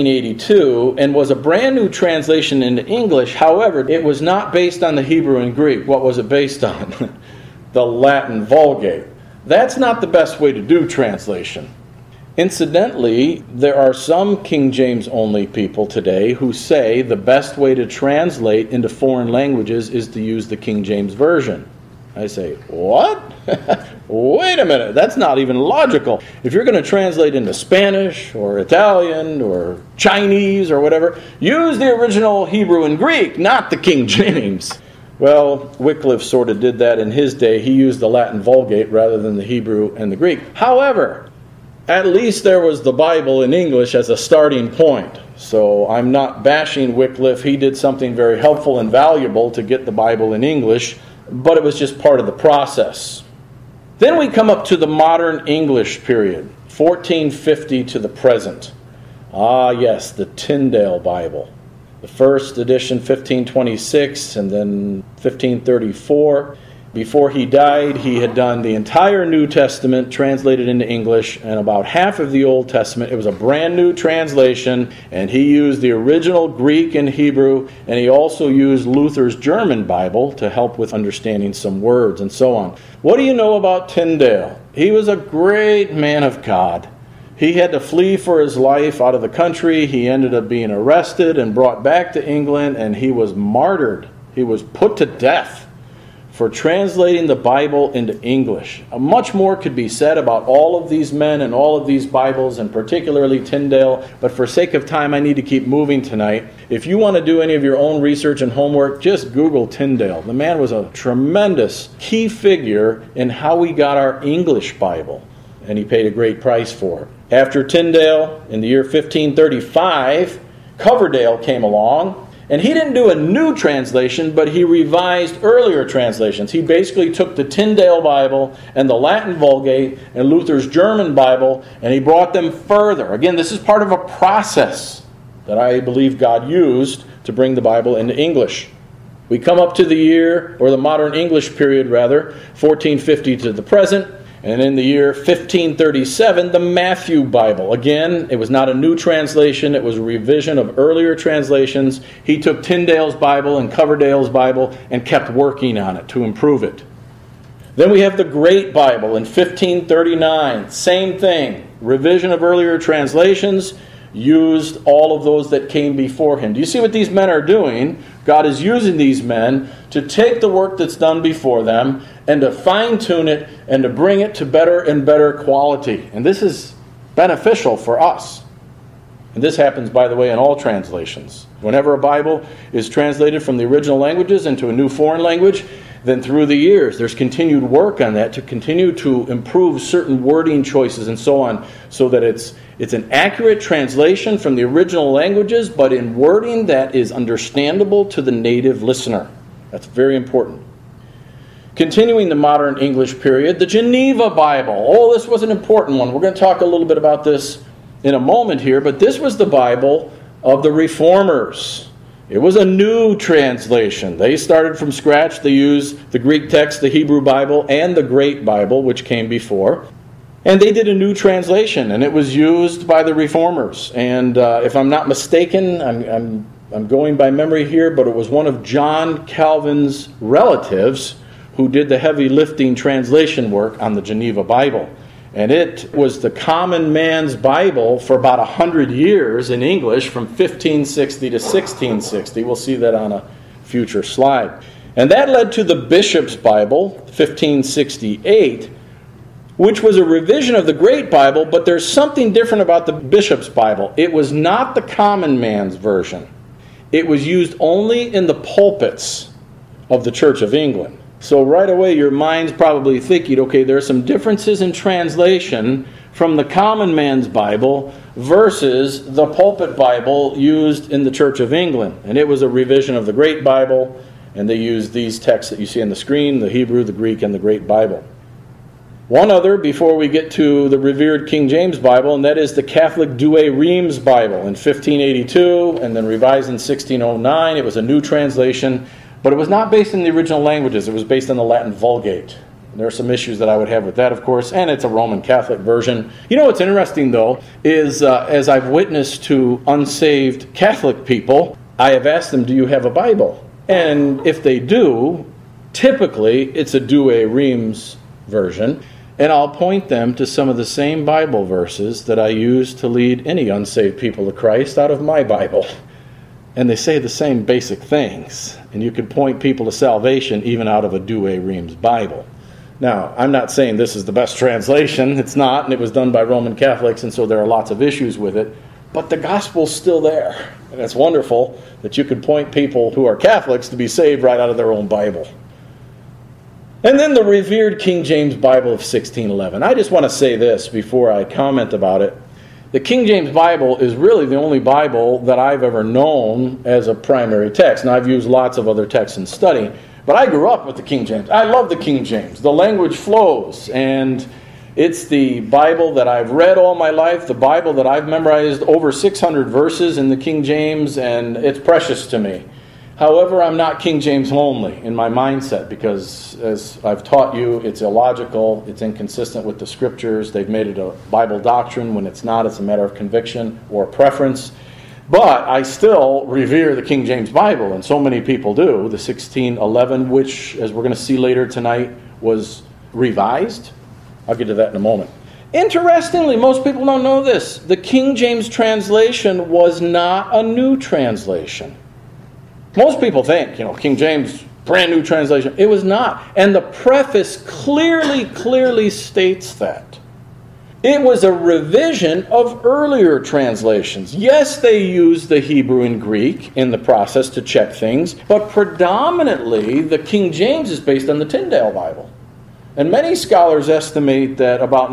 1382 and was a brand new translation into English. However, it was not based on the Hebrew and Greek. What was it based on? The Latin Vulgate. That's not the best way to do translation. Incidentally, there are some King James only people today who say the best way to translate into foreign languages is to use the King James Version. I say, what? Wait a minute, that's not even logical. If you're going to translate into Spanish or Italian or Chinese or whatever, use the original Hebrew and Greek, not the King James. Well, Wycliffe sort of did that in his day. He used the Latin Vulgate rather than the Hebrew and the Greek. However, at least there was the Bible in English as a starting point. So I'm not bashing Wycliffe. He did something very helpful and valuable to get the Bible in English, but it was just part of the process. Then we come up to the modern English period, 1450 to the present. Ah, yes, the Tyndale Bible. The first edition, 1526, and then 1534. Before he died, he had done the entire New Testament translated into English and about half of the Old Testament. It was a brand new translation, and he used the original Greek and Hebrew, and he also used Luther's German Bible to help with understanding some words and so on. What do you know about Tyndale? He was a great man of God. He had to flee for his life out of the country. He ended up being arrested and brought back to England, and he was martyred. He was put to death for translating the Bible into English. Much more could be said about all of these men and all of these Bibles, and particularly Tyndale, but for sake of time, I need to keep moving tonight. If you want to do any of your own research and homework, just Google Tyndale. The man was a tremendous key figure in how we got our English Bible, and he paid a great price for it. After Tyndale, in the year 1535, Coverdale came along. And he didn't do a new translation, but he revised earlier translations. He basically took the Tyndale Bible and the Latin Vulgate and Luther's German Bible, and he brought them further. Again, this is part of a process that I believe God used to bring the Bible into English. We come up to the year, or the modern English period rather, 1450 to the present. And in the year 1537, the Matthew Bible. Again, it was not a new translation. It was a revision of earlier translations. He took Tyndale's Bible and Coverdale's Bible and kept working on it to improve it. Then we have the Great Bible in 1539. Same thing. Revision of earlier translations. Used all of those that came before him. Do you see what these men are doing? God is using these men to take the work that's done before them and to fine-tune it and to bring it to better and better quality. And this is beneficial for us. And this happens, by the way, in all translations. Whenever a Bible is translated from the original languages into a new foreign language, then through the years there's continued work on that to continue to improve certain wording choices and so on, so that it's an accurate translation from the original languages, but in wording that is understandable to the native listener. That's very important. Continuing the modern English period, the Geneva Bible. Oh, this was an important one. We're going to talk a little bit about this in a moment here, but this was the Bible of the Reformers. It was a new translation. They started from scratch. They used the Greek text, the Hebrew Bible, and the Great Bible, which came before. And they did a new translation, and it was used by the Reformers. And if I'm not mistaken, I'm going by memory here, but it was one of John Calvin's relatives who did the heavy lifting translation work on the Geneva Bible. And it was the common man's Bible for about 100 years in English, from 1560 to 1660. We'll see that on a future slide. And that led to the Bishop's Bible, 1568, which was a revision of the Great Bible, but there's something different about the Bishop's Bible. It was not the common man's version. It was used only in the pulpits of the Church of England. So right away your mind's probably thinking, okay, there are some differences in translation from the common man's Bible versus the pulpit Bible used in the Church of England. And it was a revision of the Great Bible, and they used these texts that you see on the screen, the Hebrew, the Greek, and the Great Bible. One other before we get to the revered King James Bible, and that is the Catholic Douay-Rheims Bible in 1582, and then revised in 1609. It was a new translation, but it was not based in the original languages. It was based on the Latin Vulgate. And there are some issues that I would have with that, of course, and it's a Roman Catholic version. You know what's interesting, though, is as I've witnessed to unsaved Catholic people, I have asked them, do you have a Bible? And if they do, typically it's a Douay-Rheims version. And I'll point them to some of the same Bible verses that I use to lead any unsaved people to Christ out of my Bible. And they say the same basic things. And you can point people to salvation even out of a Douay-Rheims Bible. Now, I'm not saying this is the best translation. It's not, and it was done by Roman Catholics, and so there are lots of issues with it. But the gospel's still there. And it's wonderful that you can point people who are Catholics to be saved right out of their own Bible. And then the revered King James Bible of 1611. I just want to say this before I comment about it. The King James Bible is really the only Bible that I've ever known as a primary text. Now, I've used lots of other texts in study, but I grew up with the King James. I love the King James. The language flows, and it's the Bible that I've read all my life, the Bible that I've memorized over 600 verses in the King James, and it's precious to me. However, I'm not King James only in my mindset because, as I've taught you, it's illogical, it's inconsistent with the Scriptures. They've made it a Bible doctrine when it's not. It's a matter of conviction or preference. But I still revere the King James Bible, and so many people do. The 1611, which, as we're going to see later tonight, was revised. I'll get to that in a moment. Interestingly, most people don't know this. The King James translation was not a new translation. Most people think, King James, brand new translation. It was not. And the preface clearly states that. It was a revision of earlier translations. Yes, they used the Hebrew and Greek in the process to check things, but predominantly the King James is based on the Tyndale Bible. And many scholars estimate that about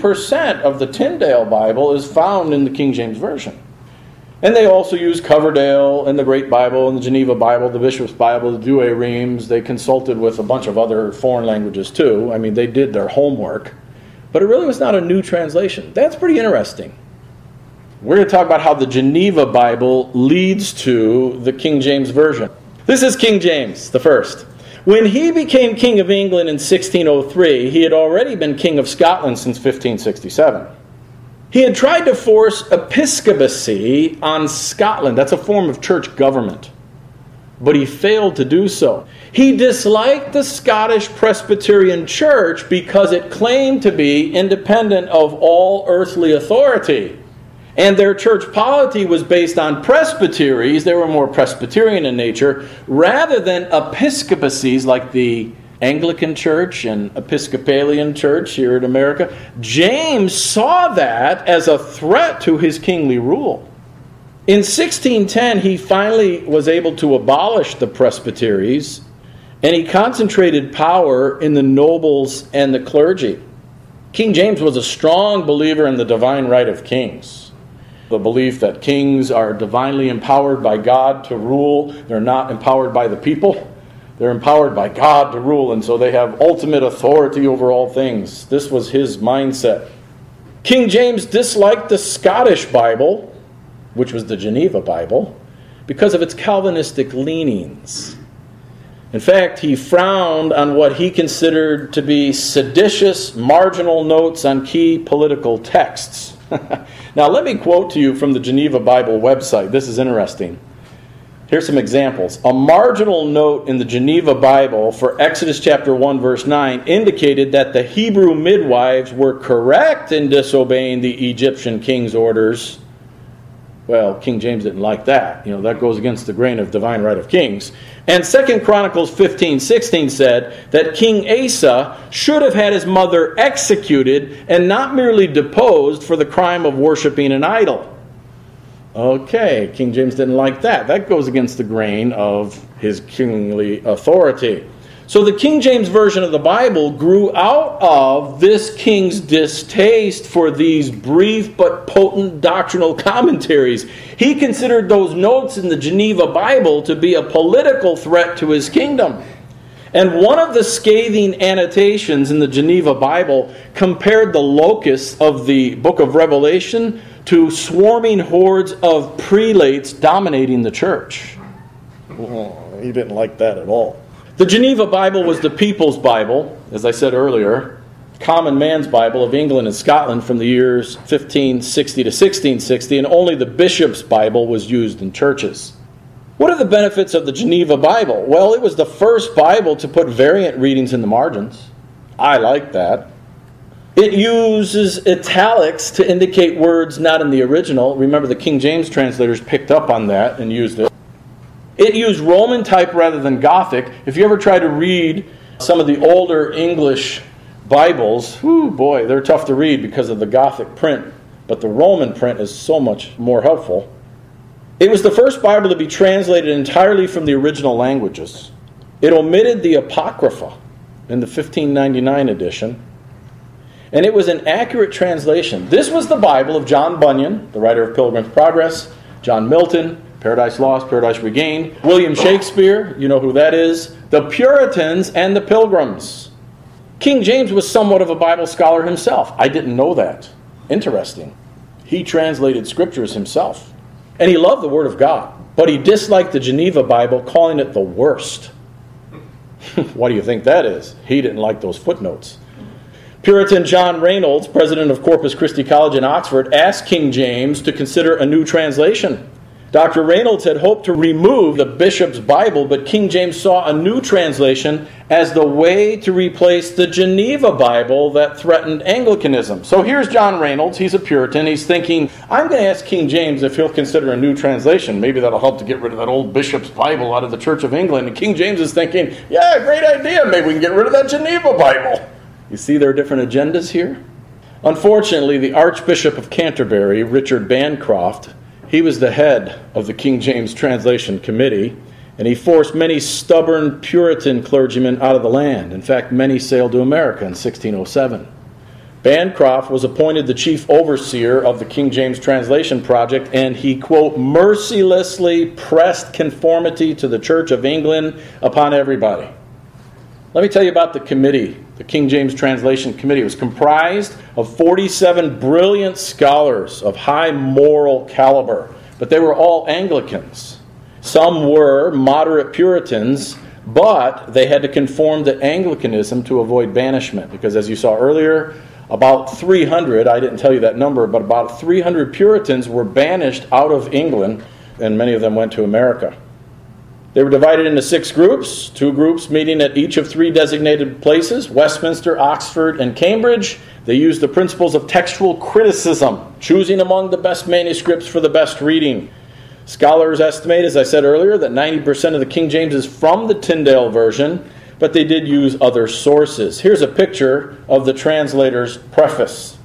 90% of the Tyndale Bible is found in the King James Version. And they also use Coverdale and the Great Bible and the Geneva Bible, the Bishop's Bible, the Douay-Rheims. They consulted with a bunch of other foreign languages too. I mean, they did their homework. But it really was not a new translation. That's pretty interesting. We're going to talk about how the Geneva Bible leads to the King James Version. This is King James, the first. When he became King of England in 1603, he had already been King of Scotland since 1567. He had tried to force episcopacy on Scotland. That's a form of church government. But he failed to do so. He disliked the Scottish Presbyterian Church because it claimed to be independent of all earthly authority. And their church polity was based on presbyteries. They were more Presbyterian in nature, rather than episcopacies like the Anglican Church and Episcopalian Church here in America. James saw that as a threat to his kingly rule. In 1610, he finally was able to abolish the presbyteries, and he concentrated power in the nobles and the clergy. King James was a strong believer in the divine right of kings. The belief that kings are divinely empowered by God to rule. They're not empowered by the people. They're empowered by God to rule, and so they have ultimate authority over all things. This was his mindset. King James disliked the Scottish Bible, which was the Geneva Bible, because of its Calvinistic leanings. In fact, he frowned on what he considered to be seditious marginal notes on key political texts. Now, let me quote to you from the Geneva Bible website. This is interesting. Here's some examples. A marginal note in the Geneva Bible for Exodus chapter 1, verse 9 indicated that the Hebrew midwives were correct in disobeying the Egyptian king's orders. Well, King James didn't like that. That goes against the grain of divine right of kings. And 2 Chronicles 15:16 said that King Asa should have had his mother executed and not merely deposed for the crime of worshiping an idol. Okay, King James didn't like that. That goes against the grain of his kingly authority. So the King James Version of the Bible grew out of this king's distaste for these brief but potent doctrinal commentaries. He considered those notes in the Geneva Bible to be a political threat to his kingdom. And one of the scathing annotations in the Geneva Bible compared the locusts of the book of Revelation to swarming hordes of prelates dominating the church. He didn't like that at all. The Geneva Bible was the people's Bible, as I said earlier, common man's Bible of England and Scotland from the years 1560 to 1660, and only the bishop's Bible was used in churches. What are the benefits of the Geneva Bible? Well, it was the first Bible to put variant readings in the margins. I like that. It uses italics to indicate words not in the original. Remember, the King James translators picked up on that and used it. It used Roman type rather than Gothic. If you ever try to read some of the older English Bibles, boy, they're tough to read because of the Gothic print. But the Roman print is so much more helpful. It was the first Bible to be translated entirely from the original languages. It omitted the Apocrypha in the 1599 edition. And it was an accurate translation. This was the Bible of John Bunyan, the writer of Pilgrim's Progress, John Milton, Paradise Lost, Paradise Regained, William Shakespeare, you know who that is, the Puritans, and the Pilgrims. King James was somewhat of a Bible scholar himself. I didn't know that. Interesting. He translated scriptures himself. And he loved the Word of God. But he disliked the Geneva Bible, calling it the worst. What do you think that is? He didn't like those footnotes. Puritan John Reynolds, president of Corpus Christi College in Oxford, asked King James to consider a new translation. Dr. Reynolds had hoped to remove the bishop's Bible, but King James saw a new translation as the way to replace the Geneva Bible that threatened Anglicanism. So here's John Reynolds. He's a Puritan. He's thinking, I'm going to ask King James if he'll consider a new translation. Maybe that'll help to get rid of that old bishop's Bible out of the Church of England. And King James is thinking, yeah, great idea. Maybe we can get rid of that Geneva Bible. You see there are different agendas here? Unfortunately, the Archbishop of Canterbury, Richard Bancroft, he was the head of the King James Translation Committee, and he forced many stubborn Puritan clergymen out of the land. In fact, many sailed to America in 1607. Bancroft was appointed the chief overseer of the King James Translation Project, and he, quote, mercilessly pressed conformity to the Church of England upon everybody. Let me tell you about the committee. The King James Translation Committee was comprised of 47 brilliant scholars of high moral caliber, but they were all Anglicans. Some were moderate Puritans, but they had to conform to Anglicanism to avoid banishment, because as you saw earlier, about 300, I didn't tell you that number, but about 300 Puritans were banished out of England, and many of them went to America. They were divided into 6 groups, 2 groups meeting at each of 3 designated places, Westminster, Oxford, and Cambridge. They used the principles of textual criticism, choosing among the best manuscripts for the best reading. Scholars estimate, as I said earlier, that 90% of the King James is from the Tyndale version, but they did use other sources. Here's a picture of the translator's preface.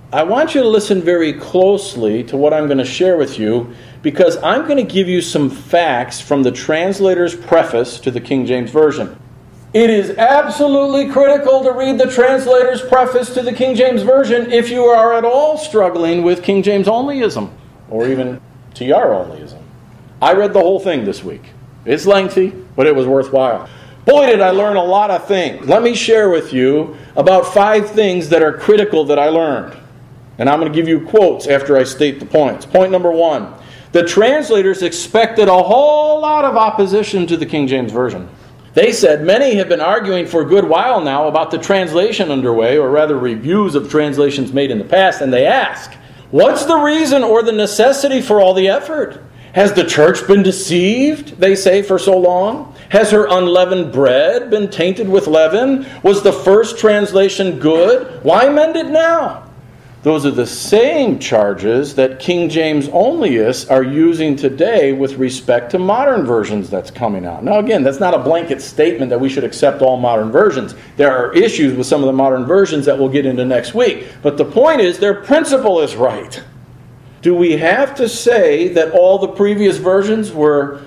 I want you to listen very closely to what I'm going to share with you, because I'm going to give you some facts from the translator's preface to the King James Version. It is absolutely critical to read the translator's preface to the King James Version if you are at all struggling with King James onlyism, or even TR onlyism. I read the whole thing this week. It's lengthy, but it was worthwhile. Boy, did I learn a lot of things. Let me share with you about 5 things that are critical that I learned. And I'm going to give you quotes after I state the points. Point number 1. The translators expected a whole lot of opposition to the King James Version. They said, many have been arguing for a good while now about the translation underway, or rather reviews of translations made in the past, and they ask, what's the reason or the necessity for all the effort? Has the church been deceived, they say, for so long? Has her unleavened bread been tainted with leaven? Was the first translation good? Why mend it now? Those are the same charges that King James onlyists are using today with respect to modern versions that's coming out. Now again, that's not a blanket statement that we should accept all modern versions. There are issues with some of the modern versions that we'll get into next week. But the point is, their principle is right. Do we have to say that all the previous versions were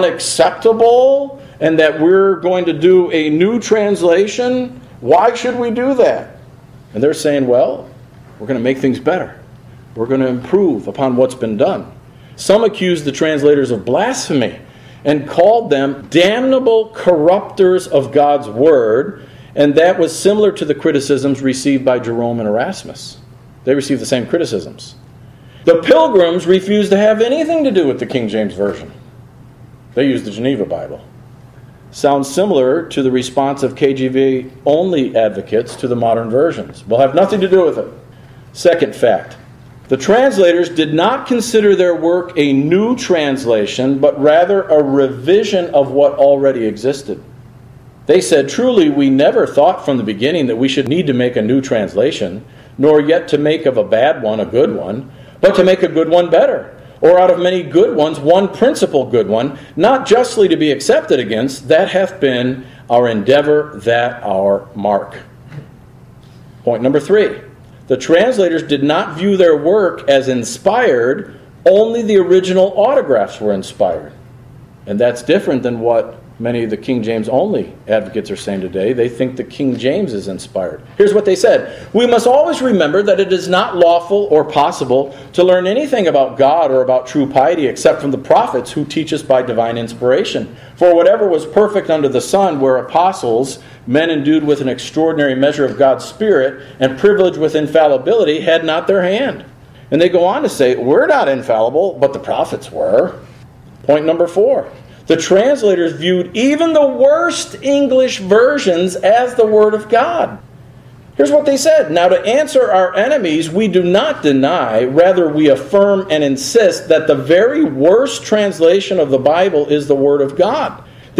unacceptable and that we're going to do a new translation? Why should we do that? And they're saying, well, we're going to make things better. We're going to improve upon what's been done. Some accused the translators of blasphemy and called them damnable corrupters of God's word, and that was similar to the criticisms received by Jerome and Erasmus. They received the same criticisms. The Pilgrims refused to have anything to do with the King James Version. They used the Geneva Bible. Sounds similar to the response of KJV only advocates to the modern versions. We'll have nothing to do with it. Second fact, the translators did not consider their work a new translation, but rather a revision of what already existed. They said, truly, we never thought from the beginning that we should need to make a new translation, nor yet to make of a bad one a good one, but to make a good one better, or out of many good ones one principal good one, not justly to be accepted against, that hath been our endeavor, that our mark. Point number 3. The translators did not view their work as inspired, only the original autographs were inspired. And that's different than what many of the King James only advocates are saying today. They think the King James is inspired. Here's what they said. We must always remember that it is not lawful or possible to learn anything about God or about true piety except from the prophets who teach us by divine inspiration. For whatever was perfect under the sun were apostles, men endued with an extraordinary measure of God's Spirit and privileged with infallibility, had not their hand. And they go on to say, we're not infallible, but the prophets were. Point number 4. The translators viewed even the worst English versions as the Word of God. Here's what they said. Now, to answer our enemies, we do not deny, rather we affirm and insist that the very worst translation of the Bible is the Word of God.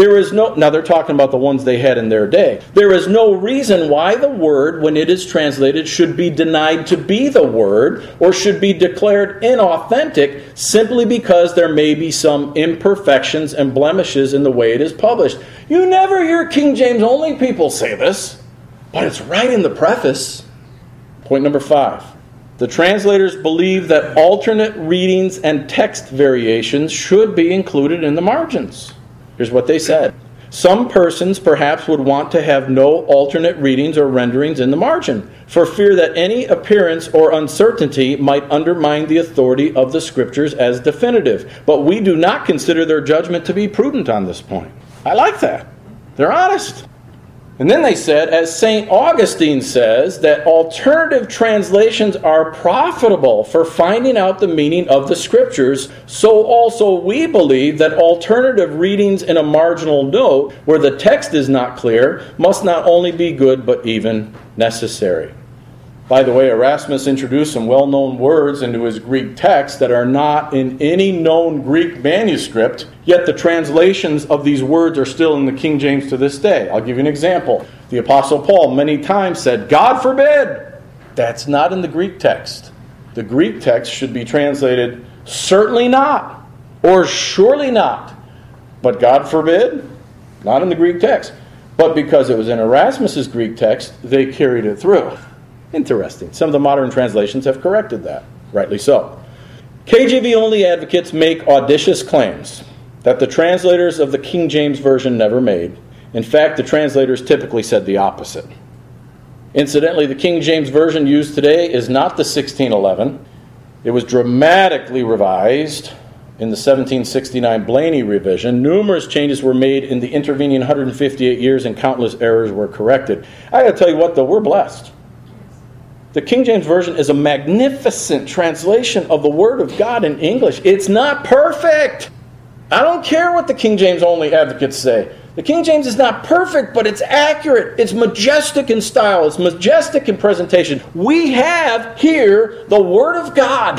Now they're talking about the ones they had in their day. There is no reason why the Word, when it is translated, should be denied to be the Word or should be declared inauthentic simply because there may be some imperfections and blemishes in the way it is published. You never hear King James only people say this, but it's right in the preface. Point number 5. The translators believe that alternate readings and text variations should be included in the margins. Here's what they said. Some persons perhaps would want to have no alternate readings or renderings in the margin, for fear that any appearance or uncertainty might undermine the authority of the Scriptures as definitive. But we do not consider their judgment to be prudent on this point. I like that. They're honest. And then they said, as St. Augustine says, that alternative translations are profitable for finding out the meaning of the Scriptures, so also we believe that alternative readings in a marginal note, where the text is not clear, must not only be good, but even necessary. By the way, Erasmus introduced some well-known words into his Greek text that are not in any known Greek manuscript, yet the translations of these words are still in the King James to this day. I'll give you an example. The Apostle Paul many times said, God forbid! That's not in the Greek text. The Greek text should be translated, certainly not, or surely not. But God forbid? Not in the Greek text. But because it was in Erasmus's Greek text, they carried it through. Interesting. Some of the modern translations have corrected that. Rightly so. KJV-only advocates make audacious claims that the translators of the King James Version never made. In fact, the translators typically said the opposite. Incidentally, the King James Version used today is not the 1611. It was dramatically revised in the 1769 Blayney revision. Numerous changes were made in the intervening 158 years and countless errors were corrected. I got to tell you what, though, we're blessed. The King James Version is a magnificent translation of the Word of God in English. It's not perfect. I don't care what the King James only advocates say. The King James is not perfect, but it's accurate. It's majestic in style. It's majestic in presentation. We have here the Word of God,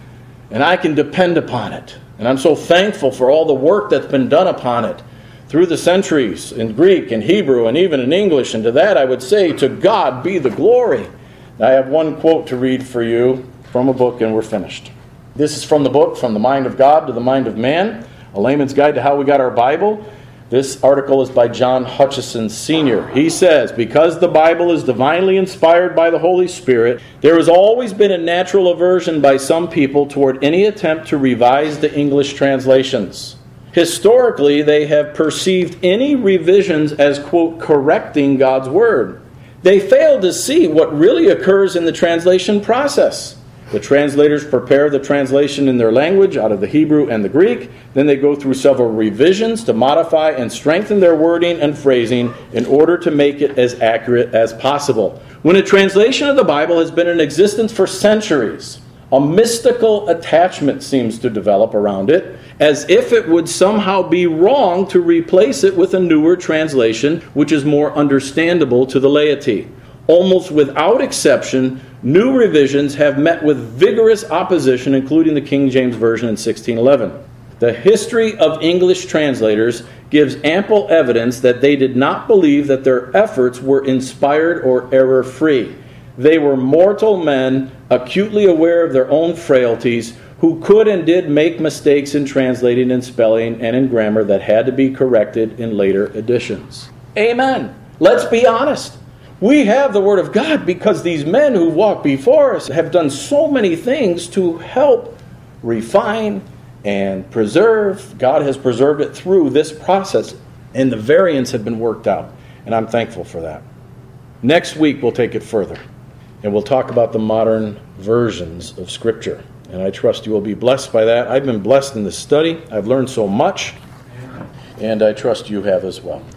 and I can depend upon it. And I'm so thankful for all the work that's been done upon it through the centuries in Greek and Hebrew and even in English. And to that I would say, to God be the glory. I have one quote to read for you from a book, and we're finished. This is from the book, From the Mind of God to the Mind of Man, A Layman's Guide to How We Got Our Bible. This article is by John Hutchison Sr. He says, because the Bible is divinely inspired by the Holy Spirit, there has always been a natural aversion by some people toward any attempt to revise the English translations. Historically, they have perceived any revisions as, quote, correcting God's Word. They fail to see what really occurs in the translation process. The translators prepare the translation in their language out of the Hebrew and the Greek. Then they go through several revisions to modify and strengthen their wording and phrasing in order to make it as accurate as possible. When a translation of the Bible has been in existence for centuries, a mystical attachment seems to develop around it, as if it would somehow be wrong to replace it with a newer translation which is more understandable to the laity. Almost without exception, new revisions have met with vigorous opposition, including the King James Version in 1611. The history of English translators gives ample evidence that they did not believe that their efforts were inspired or error-free. They were mortal men, acutely aware of their own frailties, who could and did make mistakes in translating and spelling and in grammar that had to be corrected in later editions. Amen. Let's be honest. We have the Word of God because these men who walked before us have done so many things to help refine and preserve. God has preserved it through this process, and the variants have been worked out, and I'm thankful for that. Next week we'll take it further, and we'll talk about the modern versions of Scripture, and I trust you will be blessed by that. I've been blessed in this study. I've learned so much, and I trust you have as well.